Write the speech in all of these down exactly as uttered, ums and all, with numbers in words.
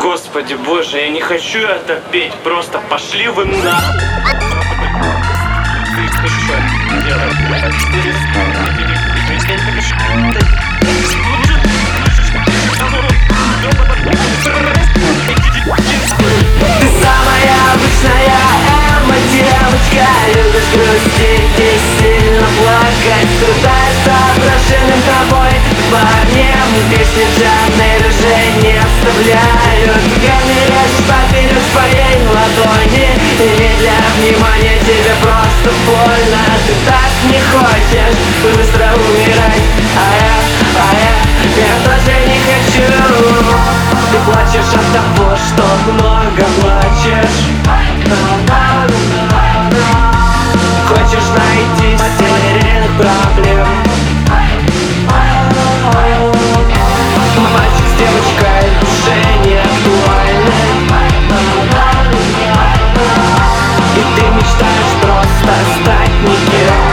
Господи боже, я не хочу это петь, просто пошли вы на... Ты самая обычная эмо девочка, любишь грустить и сильно плакать, страдать заброшенным тобой парнем. Песни Джанейры же не оставляют, генеришь поперек своей ладони, и не для внимания тебе просто больно. Ты так не хочешь быстро умирать, а я, а я, я тоже не хочу. Ты плачешь от того, что много плачешь. Хочешь найти серийных проблем. Мальчик с девочкой уже не актуальны, и ты мечтаешь просто стать никем.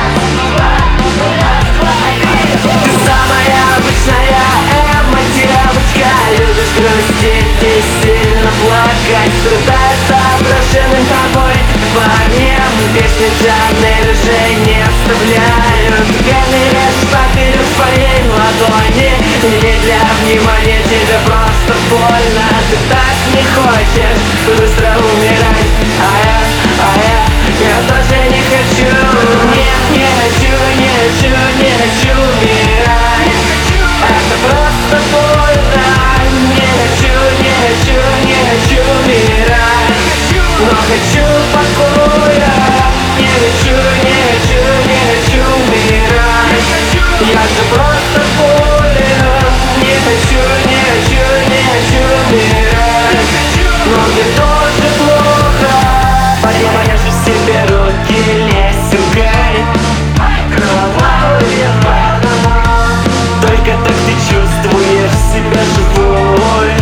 Ты самая обычная эмо девочка, любишь грустить и сильно плакать, страдать заброшенным тобой парнем. Песни Джанейры же не оставляют, генеришь поперек своей ладони, и не для внимания тебе просто больно. Ты так не хочешь быстро умирать, а я, а я, я тоже не хочу. Нет, не хочу, не хочу, не хочу умирать. Это просто больно. Не хочу, не хочу, не хочу умирать, но хочу покоя. Не хочу, не хочу, не хочу умирать. Я же просто болен. Не хочу, не хочу, не хочу умирать, но мне тоже плохо. Порежу себе руки, лезь в гарь. Кровавые пора. Только так ты чувствуешь себя живой.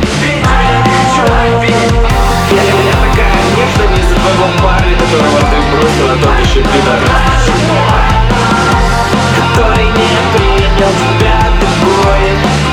Я, я такая нежная из-за твоего парня, которого ты бросил, а тот еще пидорас, который не принял тебя такой.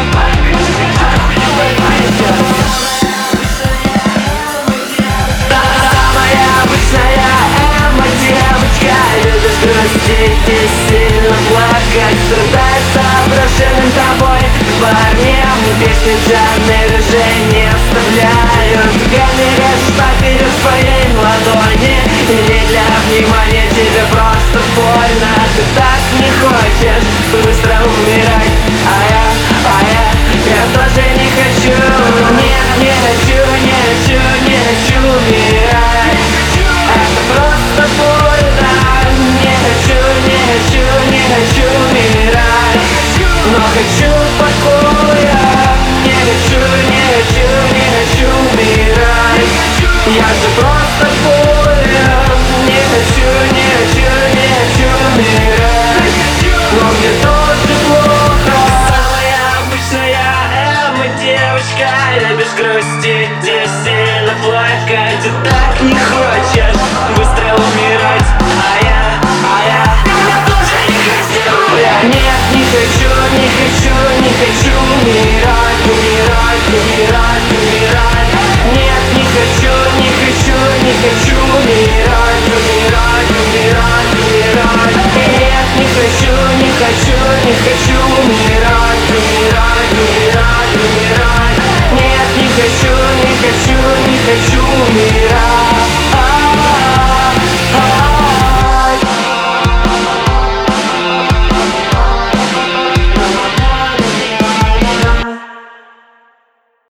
Самая обычная эмо девочка, любишь грустить и сильно плакать, страдать заброшенным тобой парнем. Песни Джанейры же не оставляют, генеришь поперек своей ладони, и не для внимания тебе просто больно. Ты так не хочешь быстро умирать, а я, а я, я тоже не хочу. Нет, не хочу, не хочу, не хочу умирать. Это просто больно. Не хочу, не хочу, не хочу умирать, но хочу покоя. Не хочу, не хочу, не хочу умирать. Я же просто болен. Не хочу, не хочу, не хочу умирать, но мне тоже плохо. Самая обычная эмо девочка, любишь грустить и сильно плакать, и так не хочешь быстро умирать, а я, а я, я тоже не хочу. Я нет, не хочу, не хочу, не хочу умирать, умирать, умирать, умирать. Нет, не хочу, не хочу, не хочу умирать, умирать, умирать, умирать. Нет, не хочу, не хочу, не хочу умирать, умирать, умирать, умирать. Нет, не хочу, не хочу, не хочу умирать.